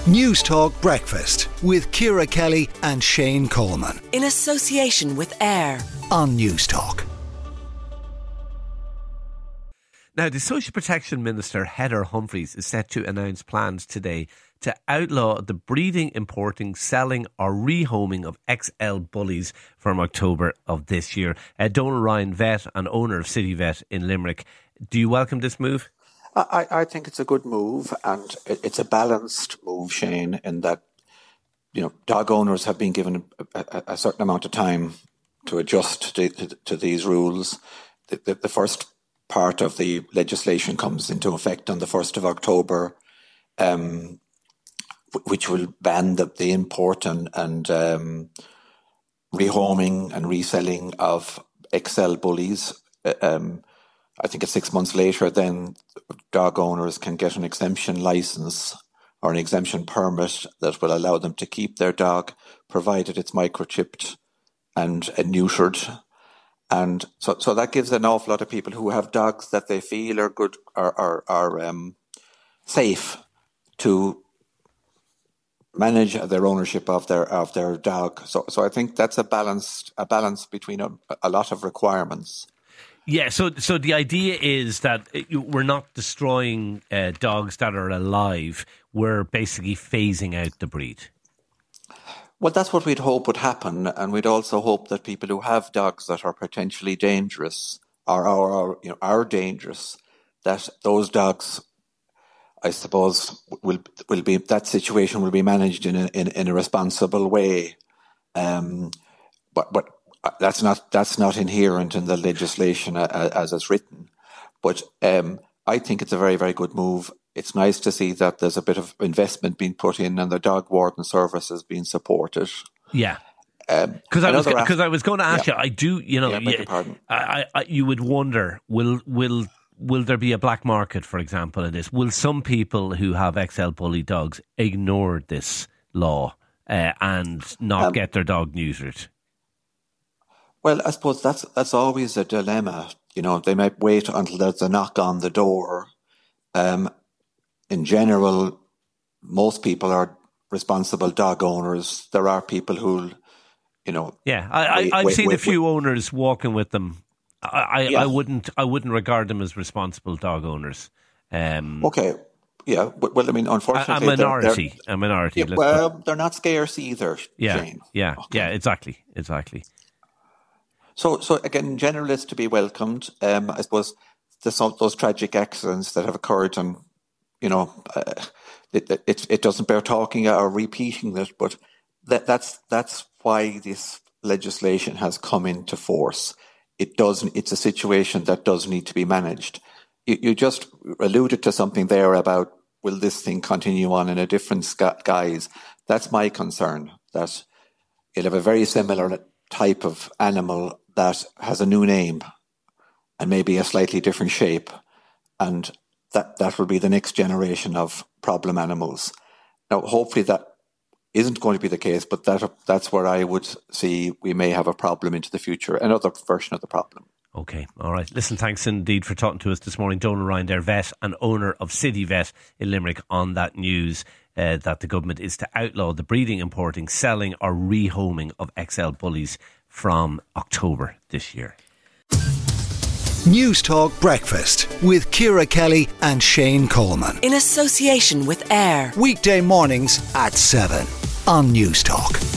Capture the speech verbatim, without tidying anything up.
News Talk Breakfast with Ciara Kelly and Shane Coleman. In association with AIR on News Talk. Now, the Social Protection Minister, Heather Humphreys, is set to announce plans today to outlaw the breeding, importing, selling or rehoming of X L bullies from October of this year. Uh, Donal Ryan, vet and owner of City Vet in Limerick. Do you welcome this move? I, I think it's a good move, and it's a balanced move, Shane, in that, you know, dog owners have been given a, a, a certain amount of time to adjust to, to, to these rules. The, the, the first part of the legislation comes into effect on the first of October, um, which will ban the, the import and, and um, rehoming and reselling of X L bullies. Um, I think it's six months later, then dog owners can get an exemption license or an exemption permit that will allow them to keep their dog, provided it's microchipped and, and neutered. And so, so that gives an awful lot of people who have dogs that they feel are good, are are, are um, safe to manage their ownership of their of their dog. So, so I think that's a balanced a balance between a, a lot of requirements. Yeah, so so the idea is that we're not destroying uh, dogs that are alive. We're basically phasing out the breed. Well, that's what we'd hope would happen, and we'd also hope that people who have dogs that are potentially dangerous or are, are you know are dangerous, that those dogs, I suppose, will will be that situation will be managed in a in, in a responsible way. Um, but but. That's not that's not inherent in the legislation as it's written, but um, I think it's a very, very good move. It's nice to see that there's a bit of investment being put in and the dog warden services being supported. Yeah, because um, I was because I was going to ask yeah. you. I do, you know, yeah, beg your pardon. I, I, you would wonder will will will there be a black market, for example, in this? Will some people who have X L bully dogs ignore this law uh, and not um, get their dog neutered? Well, I suppose that's that's always a dilemma. You know, they might wait until there's a knock on the door. Um, in general, most people are responsible dog owners. There are people who, you know, yeah, I, wait, I, I've wait, seen wait, a few wait. owners walking with them. I, I, yeah. I wouldn't, I wouldn't regard them as responsible dog owners. Um, okay, yeah. Well, I mean, unfortunately, a, a minority, they're, they're, a minority. Yeah, well, put. they're not scarce either. Yeah, Shane. yeah, okay. yeah. Exactly, exactly. So, so again, in general, it's to be welcomed. Um, I suppose there's some, those tragic accidents that have occurred, and you know, uh, it, it it doesn't bear talking or repeating it. But that that's that's why this legislation has come into force. It doesn't. It's a situation that does need to be managed. You, you just alluded to something there about will this thing continue on in a different guise? That's my concern. That it'll have a very similar type of animal that has a new name and maybe a slightly different shape, and that, that will be the next generation of problem animals. Now, hopefully that isn't going to be the case, but that that's where I would see we may have a problem into the future, another version of the problem. Okay, all right. Listen, thanks indeed for talking to us this morning. Donal Ryan there, vet and owner of City Vet in Limerick, on that news uh, that the government is to outlaw the breeding, importing, selling or rehoming of X L bullies from October this year. News Talk Breakfast with Ciara Kelly and Shane Coleman. In association with AIR. Weekday mornings at seven on News Talk.